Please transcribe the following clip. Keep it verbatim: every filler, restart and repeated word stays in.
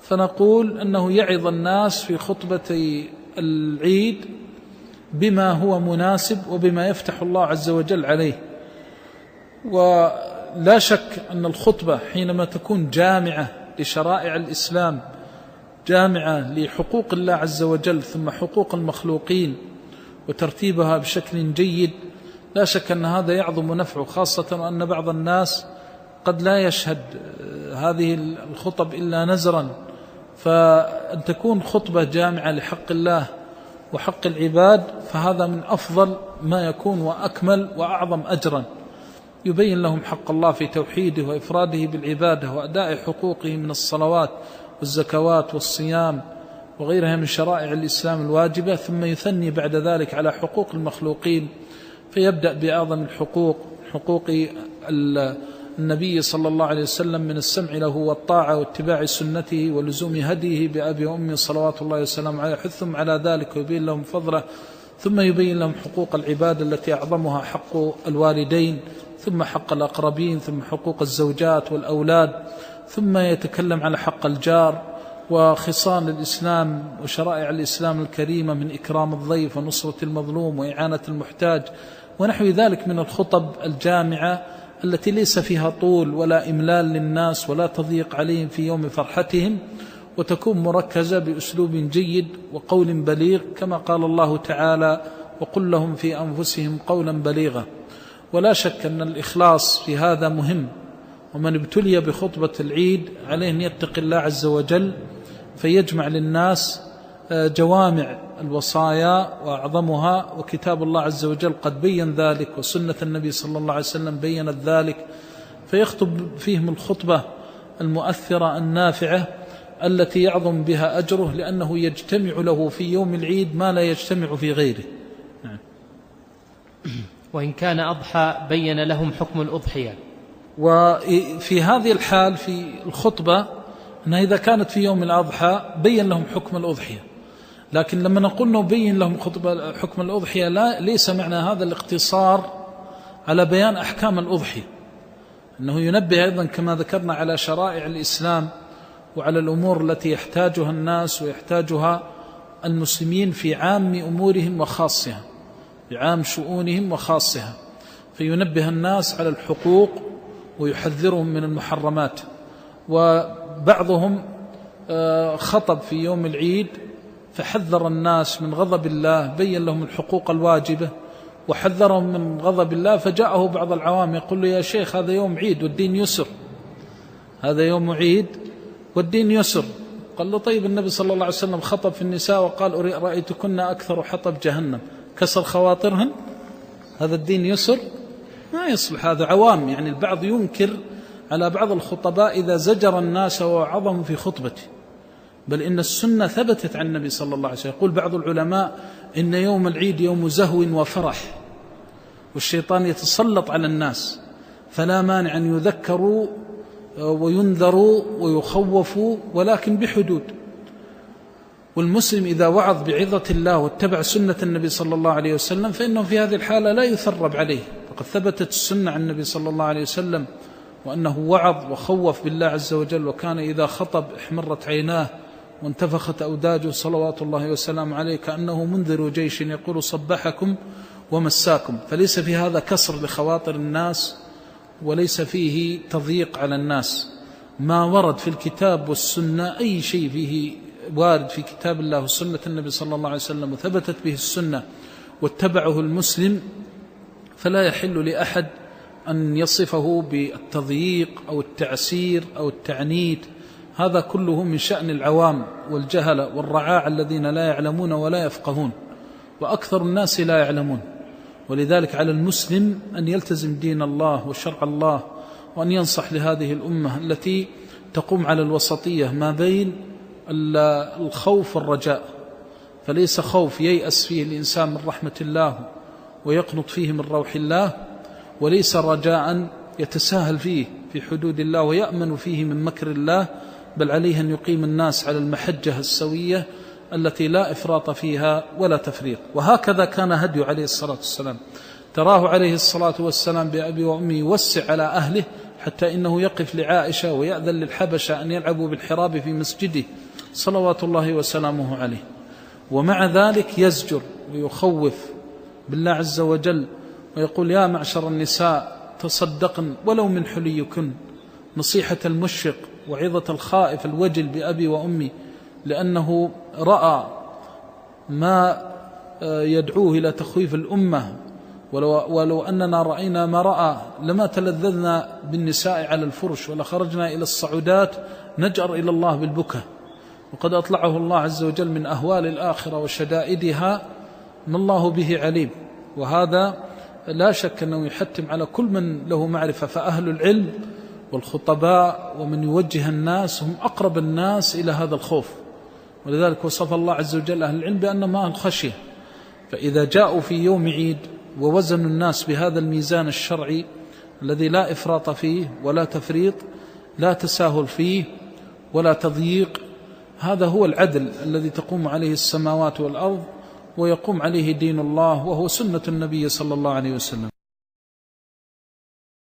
فنقول أنه يعظ الناس في خطبة العيد بما هو مناسب وبما يفتح الله عز وجل عليه. ولا شك أن الخطبة حينما تكون جامعة لشرائع الإسلام، جامعة لحقوق الله عز وجل ثم حقوق المخلوقين وترتيبها بشكل جيد، لا شك أن هذا يعظم نفعه، خاصة وأن بعض الناس قد لا يشهد هذه الخطب إلا نزرا. فأن تكون خطبة جامعة لحق الله وحق العباد فهذا من أفضل ما يكون وأكمل وأعظم أجرا، يبين لهم حق الله في توحيده وإفراده بالعبادة وأداء حقوقه من الصلوات والزكوات والصيام وغيرها من شرائع الإسلام الواجبة، ثم يثني بعد ذلك على حقوق المخلوقين، فيبدأ بأعظم الحقوق، حقوق النبي صلى الله عليه وسلم من السمع له والطاعة واتباع سنته ولزوم هديه بأبي وأمي صلوات الله وسلامه عليه، يحثهم على ذلك ويبين لهم فضله، ثم يبين لهم حقوق العباد التي أعظمها حق الوالدين، ثم حق الأقربين، ثم حقوق الزوجات والأولاد، ثم يتكلم على حق الجار وخصال الإسلام وشرائع الإسلام الكريمة من إكرام الضيف ونصرة المظلوم وإعانة المحتاج ونحو ذلك من الخطب الجامعة التي ليس فيها طول ولا إملال للناس ولا تضييق عليهم في يوم فرحتهم، وتكون مركزة بأسلوب جيد وقول بليغ، كما قال الله تعالى: وقل لهم في أنفسهم قولا بليغا. ولا شك أن الإخلاص في هذا مهم، ومن ابتلي بخطبة العيد عليه أن يتقي الله عز وجل فيجمع للناس جوامع الوصايا وأعظمها، وكتاب الله عز وجل قد بين ذلك وسنة النبي صلى الله عليه وسلم بينت ذلك، فيخطب فيهم الخطبة المؤثرة النافعة التي يعظم بها أجره، لأنه يجتمع له في يوم العيد ما لا يجتمع في غيره. نعم. وإن كان أضحى بين لهم حكم الأضحية. وفي هذه الحال في الخطبة أنها إذا كانت في يوم الأضحى بين لهم حكم الأضحية، لكن لما نقول نبين لهم خطبة حكم الأضحية لا ليس معنى هذا الاقتصار على بيان أحكام الأضحية، أنه ينبه أيضا كما ذكرنا على شرائع الإسلام وعلى الأمور التي يحتاجها الناس ويحتاجها المسلمين في عام أمورهم وخاصها، في عام شؤونهم وخاصها، فينبه الناس على الحقوق ويحذرهم من المحرمات. وبعضهم خطب في يوم العيد فحذر الناس من غضب الله، بين لهم الحقوق الواجبة وحذرهم من غضب الله، فجاءه بعض العوام يقول له: يا شيخ هذا يوم عيد والدين يسر، هذا يوم عيد والدين يسر. قال له: طيب النبي صلى الله عليه وسلم خطب في النساء وقال: رأيتكن أكثر حطب جهنم، كسر خواطرهن، هذا الدين يسر؟ ما يصلح، هذا عوام. يعني البعض ينكر على بعض الخطباء إذا زجر الناس ووعظهم في خطبته، بل إن السنة ثبتت عن النبي صلى الله عليه وسلم. يقول بعض العلماء: إن يوم العيد يوم زهو وفرح، والشيطان يتسلط على الناس، فلا مانع أن يذكروا وينذروا ويخوفوا، ولكن بحدود. والمسلم إذا وعظ بعظة الله واتبع سنة النبي صلى الله عليه وسلم فإنه في هذه الحالة لا يثرب عليه، فقد ثبتت السنة عن النبي صلى الله عليه وسلم وأنه وعظ وخوف بالله عز وجل، وكان إذا خطب احمرت عيناه وانتفخت أوداجه صلوات الله وسلامه عليه كأنه منذر جيش يقول: صبحكم ومساكم. فليس في هذا كسر لخواطر الناس وليس فيه تضييق على الناس. ما ورد في الكتاب والسنة، أي شيء فيه وارد في كتاب الله وسنة النبي صلى الله عليه وسلم وثبتت به السنة واتبعه المسلم، فلا يحل لأحد أن يصفه بالتضييق أو التعسير أو التعنيت. هذا كله من شأن العوام والجهلة والرعاع الذين لا يعلمون ولا يفقهون، وأكثر الناس لا يعلمون. ولذلك على المسلم أن يلتزم دين الله وشرع الله، وأن ينصح لهذه الأمة التي تقوم على الوسطية ما بين الخوف والرجاء، فليس خوف ييأس فيه الإنسان من رحمة الله ويقنط فيه من روح الله، وليس رجاء يتساهل فيه في حدود الله ويأمن فيه من مكر الله، بل عليه أن يقيم الناس على المحجة السوية التي لا إفراط فيها ولا تفريط. وهكذا كان هدي عليه الصلاة والسلام، تراه عليه الصلاة والسلام بأبي وأمي يوسع على أهله حتى إنه يقف لعائشة ويأذن للحبشة أن يلعبوا بالحراب في مسجده صلوات الله وسلامه عليه. ومع ذلك يزجر ويخوف بالله عز وجل ويقول: يا معشر النساء تصدقن ولو من حليكن، نصيحة المشفق وعظة الخائف الوجل بأبي وأمي، لأنه رأى ما يدعوه إلى تخويف الأمة، ولو, ولو أننا رأينا ما رأى لما تلذذنا بالنساء على الفرش ولخرجنا إلى الصعودات نجأر إلى الله بالبكاء. وقد أطلعه الله عز وجل من أهوال الآخرة وشدائدها ما الله به عليم. وهذا لا شك أنه يحتم على كل من له معرفة، فأهل العلم والخطباء ومن يوجه الناس هم أقرب الناس إلى هذا الخوف. ولذلك وصف الله عز وجل أهل العلم بأنهم أهل الخشية. فإذا جاءوا في يوم عيد ووزنوا الناس بهذا الميزان الشرعي الذي لا إفراط فيه ولا تفريط، لا تساهل فيه ولا تضييق، هذا هو العدل الذي تقوم عليه السماوات والأرض ويقوم عليه دين الله، وهو سنة النبي صلى الله عليه وسلم.